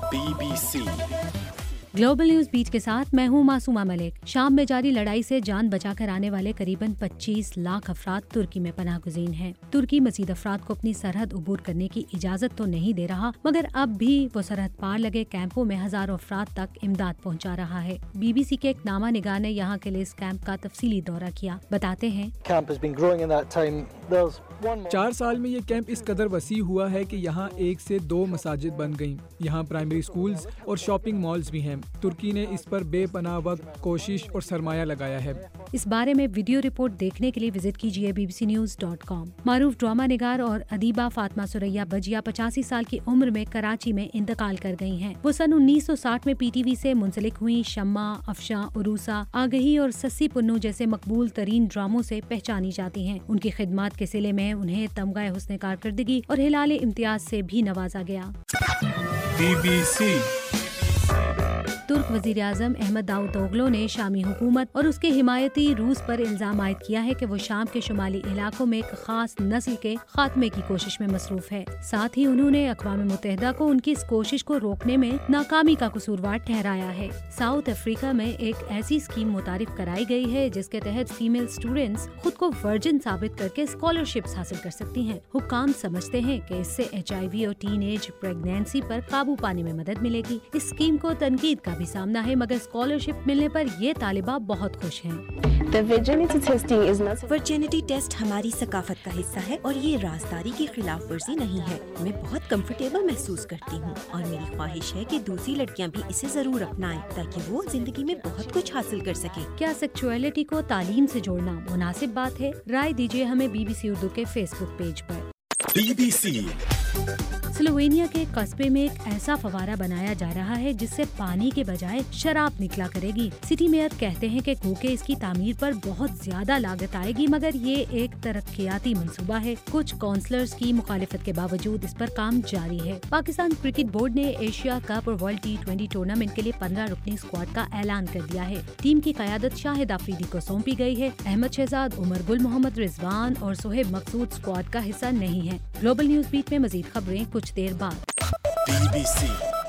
BBC global news beat के साथ मैं हूँ मासूमा मलिक। शाम में जारी लड़ाई से जान बचाकर आने वाले करीबन 25 लाख अफराद तुर्की में पनाह गुज़ीर हैं। तुर्की मज़ीद अफराद को अपनी सरहद उबूर करने की इजाज़त तो नहीं दे रहा, मगर अब भी वो सरहद पार लगे कैंपों में हजारों अफराद तक इमदाद पहुँचा रहा है। BBC के एक नामा निगाह ने यहाँ के लिए इस कैंप का तफसीली दौरा किया। बताते हैं, 4 साल में ये कैंप इस कदर वसी हुआ है कि यहाँ 1 से 2 मसाजिद बन गईं। यहाँ प्राइमरी स्कूल्स और शॉपिंग मॉल्स भी हैं। तुर्की ने इस पर बेपनाह वक्त, कोशिश और सरमाया लगाया है। इस बारे में वीडियो रिपोर्ट देखने के लिए विजिट कीजिए bbcnews.com। मारूफ ड्रामा निगार और अदीबा फातिमा सुरैया बजिया 85 साल की उम्र में कराची में इंतकाल कर गई हैं। वो सन 1960 में PTV से मुंसलिक हुई। शम्मा, अफशा, उरूसा, आगही और सस्सी पुन्नू जैसे मकबूल तरीन ड्रामों से पहचानी जाती हैं। उनकी खिदमात के सिले में उन्हें तमगा हुस्न कारकर्दगी और हिलाल इम्तियाज से भी नवाजा गया। BBC तुर्क वज़ीर आज़म अहमद दावुतोगलो ने शामी हुकूमत और उसके हिमायती रूस पर इल्ज़ाम आयद किया है कि वो शाम के शुमाली इलाकों में एक खास नस्ल के खात्मे की कोशिश में मसरूफ है। साथ ही उन्होंने अक़वाम मुत्तहिदा को उनकी इस कोशिश को रोकने में नाकामी का कसूरवार ठहराया है। साउथ अफ्रीका में एक ऐसी स्कीम मुतारिफ कराई गई है जिसके तहत फीमेल स्टूडेंट्स खुद को वर्जिन साबित करके स्कॉलरशिप्स हासिल कर सकती हैं। हुक्काम समझते हैं कि इससे HIV और टीनेज प्रेगनेंसी पर काबू पाने में मदद मिलेगी। इस स्कीम को तनकीद का भी सामना है, मगर स्कॉलरशिप मिलने पर ये तालिबा बहुत खुश हैं। वर्जिनिटी टेस्ट हमारी सकाफत का हिस्सा है और ये राजदारी की खिलाफ वर्जी नहीं है। मैं बहुत कंफर्टेबल महसूस करती हूँ और मेरी ख्वाहिश है कि दूसरी लड़कियाँ भी इसे जरूर अपनाएं ताकि वो जिंदगी में बहुत कुछ हासिल कर सके। क्या सेक्सुअलिटी को तालीम से जोड़ना मुनासिब बात है? राय दीजिए हमें BBC उर्दू के फेसबुक पेज पर। BBC स्लोवेनिया के कस्बे में एक ऐसा फवारा बनाया जा रहा है जिससे पानी के बजाय शराब निकला करेगी। सिटी मेयर कहते हैं कि गो के इसकी तामीर पर बहुत ज्यादा लागत आएगी, मगर ये एक तरक्कियाती मंसूबा है। कुछ काउंसलर्स की मुखालिफत के बावजूद इस पर काम जारी है। पाकिस्तान क्रिकेट बोर्ड ने एशिया कप और वर्ल्ड T20 टूर्नामेंट के लिए 15 रुकनी स्क्वाड का ऐलान कर दिया है। टीम की क़यादत शाहिद आफरीदी को सौंपी गई है। अहमद शहजाद, उमर गुल, मोहम्मद रिजवान और सोहेब मकसूद स्क्वाड का हिस्सा नहीं है। ग्लोबल न्यूज बीट में मजीद खबरें कुछ देर बाद। BBC